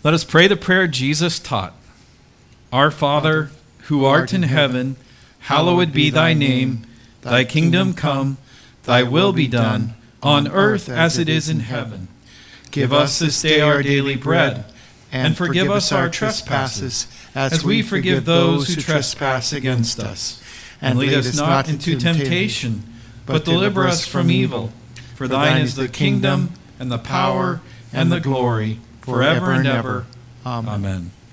Let us pray the prayer Jesus taught. Our Father, who art in heaven, hallowed be thy name. Thy kingdom come, thy will be done, on earth as it is in heaven. Give us this day our daily bread, and forgive us our trespasses, as we forgive those who trespass against us. And lead us not into temptation, but deliver us from evil. For thine is the kingdom, and the power, and the glory, forever and ever. Amen.